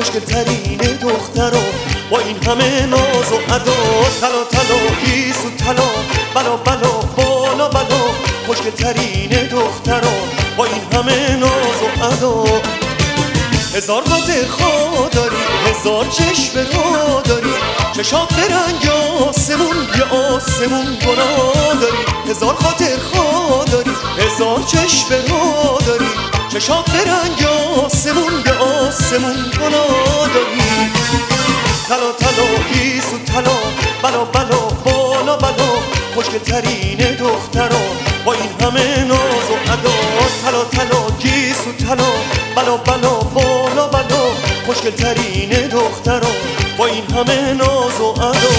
خوشگل‌ترین دخترا با این همه ناز و ادا، طلا طلا گیس و طلا، بلا بلا بالا بلا، خوشگل‌ترین دخترا با این همه ناز و ادا. هزار خاطر داری، هزار چشم رو داری، چشات به رنگ آسمون، یه آسمون گناه داری. هزار خاطر داری، هزار چشم رو داری، چشات به رنگ آسمون، یه آسمون گناه داری. طلا طلا گیس و طلا، بلا بلا بالا بلا، خوشگل‌ترین دخترا با این همه ناز و ادا. طلا طلا گیس و طلا، بلا بلا بالا بلا، خوشگل‌ترین دخترا با این همه ناز و ادا.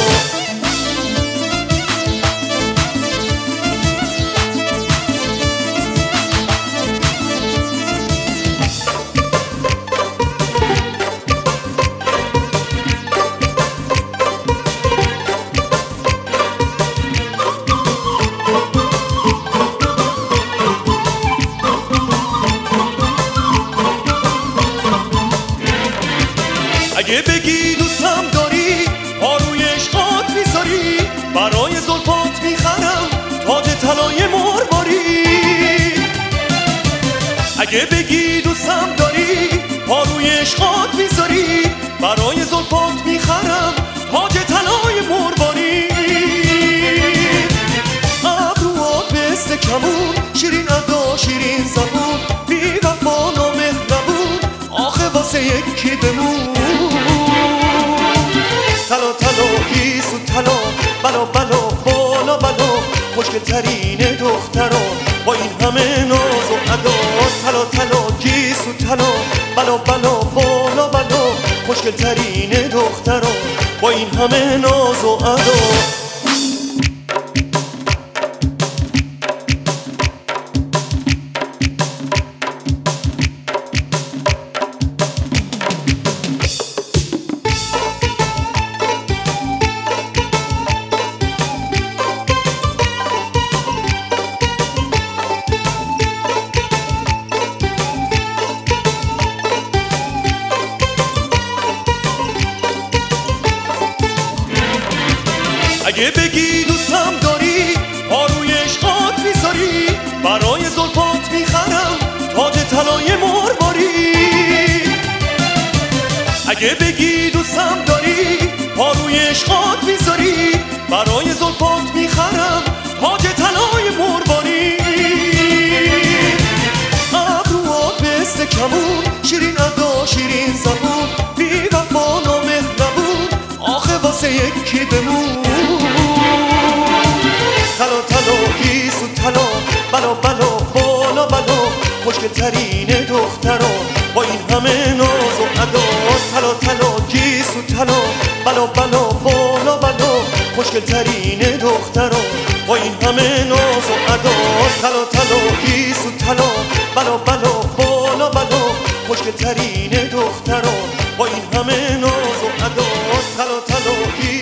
اگه بگی دوستم داری، پا روی عشقات میذاری، برای زلفات میخرم تاج طلای مرباری. اگه بگی دوستم داری، پا روی عشقات میذاری، برای زلفات میخرم تاج طلای مرباری. ابروات مثل کمون، شیرین ادا شیرین زبون، بی وفا نامهربون، آخه واسه یکی بمون. طلا طلا گیس و طلا، بلا بلا بالا بلا، خوشگل‌ترین دخترا با این همه ناز و ادا. طلا طلا گیس و طلا، بلا بلا بالا بلا، خوشگل‌ترین دخترا با این همه ناز و ادا. اگه بگی دوستم داری، پا روی عشقات میذاری، برای زلفات میخرم تاج طلای مرباری. اگه بگی دوستم داری، پا روی عشقات میذاری، برای زلفات میخرم تاج طلای مرباری. ابروات مثل کمون، شیرین ادا شیرین زبون، بی وفا نامهربون، آخه واسه یکی بمون. طلا طلا گیس و طلا، بلا بلا بالا بلا، خوشگل‌ترین دخترا با این همه ناز و ادا. طلا طلا گیس و طلا، بلا بلا بالا بلا، خوشگل‌ترین دخترا با این همه ناز و ادا. طلا طلا گیس و طلا، بلا بلا بالا بلا، خوشگل‌ترین دخترا با این همه ناز و ادا. طلا طلا